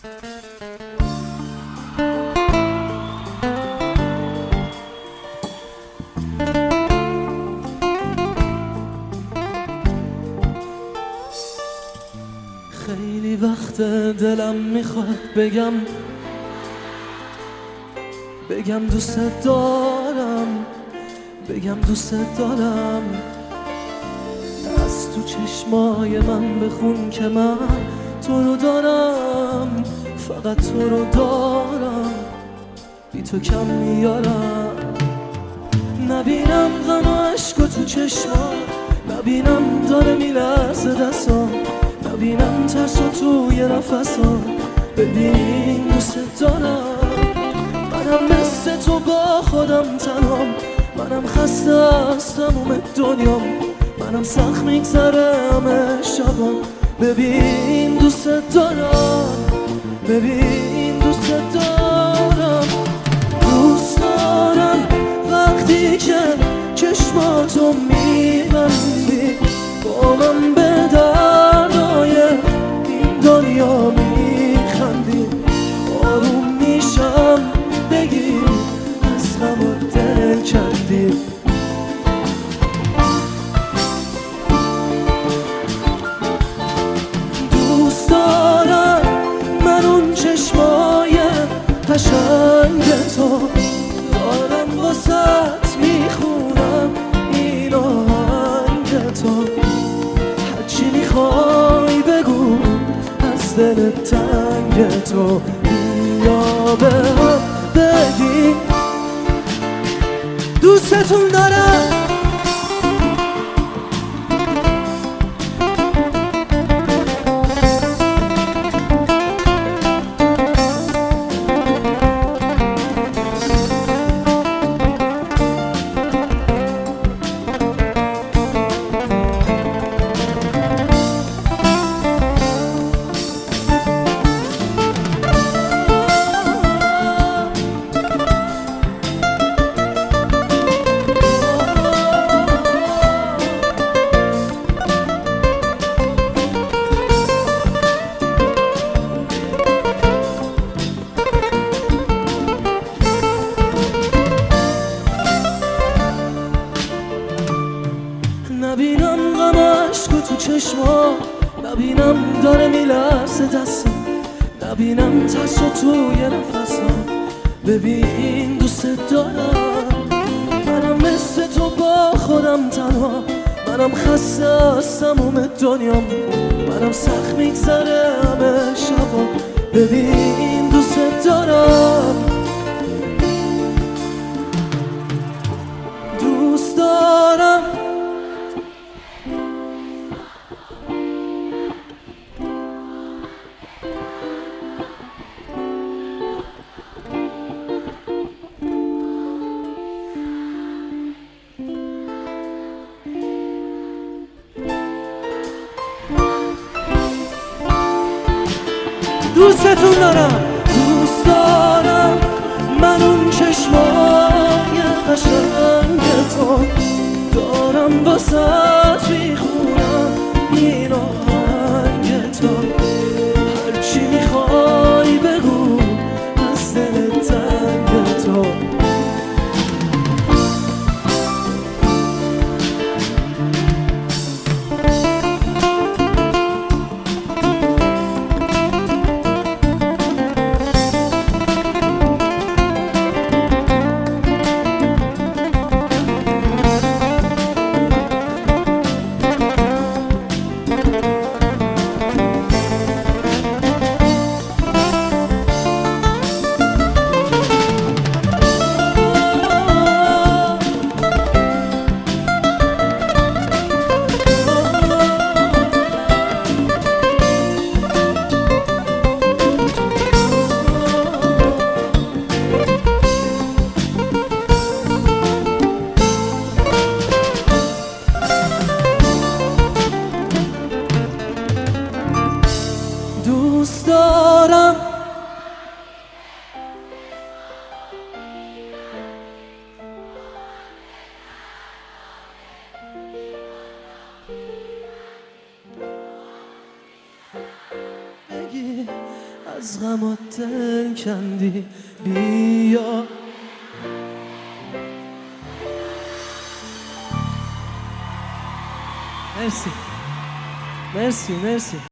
خیلی وقت دلم میخواد بگم دوست دارم، بگم دوست دارم. از تو چشمای من بخون که من تو رو دارم، فقط تو رو دارم، بی تو کم میارم. نبینم غم و عشق و تو چشما، نبینم داره میلرزه دستام، نبینم ترس و توی نفسام. ببین دوست دارم، منم مثل تو با خودم تنهام، منم خسته از تموم دنیام، منم سخت میگذره همه شبام. ببین دوست دارم، ببین دوست دارم، دوست دارم وقتی که چشماتو میبندی، با من به دردای این دنیا میخندی. آروم میشم بگی از غم و دل کردی. دوست دارم من اون چشمای قشنگ تو، دارم واسط میخونم این آهنگ تو. هرچی میخوای بگو از دل تنگ تو، بیا به هم بگی دوستتون دارم. نبینم غم عشق تو چشما، نبینم داره میلرزه دستم، نبینم ترس توی نفسم. ببین دوست دارم، منم مثل تو با خودم تنها، منم خسته از تموم دنیام، منم سخت میگذره همه شبا. ببین دوست دارم، دوست دارم. دوستتون دارم، دوست دارم من اون چشمای قشنگ تو، دارم واسط میخونم این آهنگ تو. هرچی میخوای بگو از دل تنگ تو. دوست دارم. بگی از غمت دل کندی بیا. مرسی مرسی مرسی.